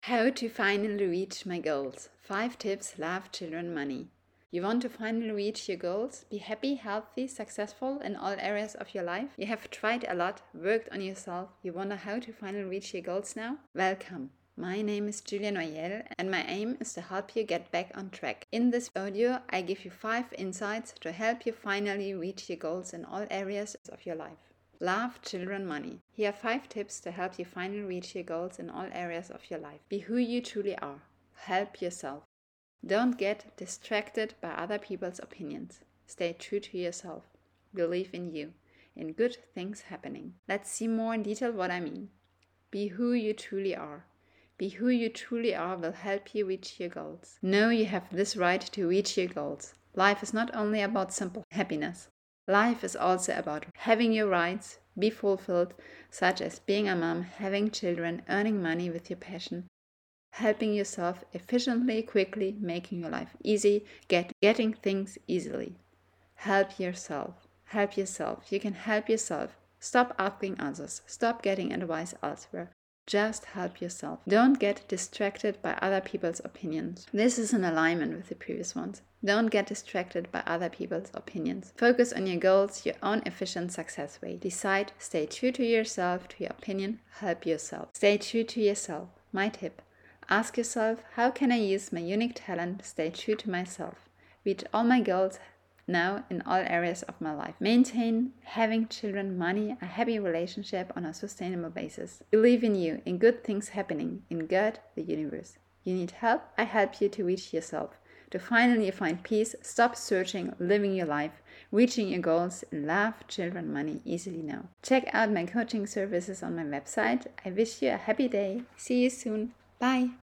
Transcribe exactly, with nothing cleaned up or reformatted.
How to finally reach my goals. Five tips, love, children, money. You want to finally reach your goals? Be happy, healthy, successful in all areas of your life? You have tried a lot, worked on yourself. You wonder how to finally reach your goals now? Welcome. My name is Julia Noyel and my aim is to help you get back on track. In this audio, I give you five insights to help you finally reach your goals in all areas of your life. Love, children, money. Here are five tips to help you finally reach your goals in all areas of your life. Be who you truly are. Help yourself. Don't get distracted by other people's opinions. Stay true to yourself. Believe in you, in good things happening. Let's see more in detail what I mean. Be who you truly are. Be who you truly are will help you reach your goals. Know you have this right to reach your goals. Life is not only about simple happiness. Life is also about having your rights be fulfilled, such as being a mom, having children, earning money with your passion, helping yourself efficiently, quickly, making your life easy, get, getting things easily. Help yourself. Help yourself. You can help yourself. Stop asking others. Stop getting advice elsewhere. Just help yourself. Don't get distracted by other people's opinions. This is in alignment with the previous ones. Don't get distracted by other people's opinions. Focus on your goals, your own efficient success way. Decide, stay true to yourself, to your opinion, help yourself. Stay true to yourself. My tip. Ask yourself, how can I use my unique talent, stay true to myself, reach all my goals now in all areas of my life. Maintain having children, money, a happy relationship on a sustainable basis. Believe in you, in good things happening, in God, the universe. You need help? I help you to reach yourself. To finally find peace, stop searching, living your life, reaching your goals in love, children, money easily now. Check out my coaching services on my website. I wish you a happy day. See you soon. Bye.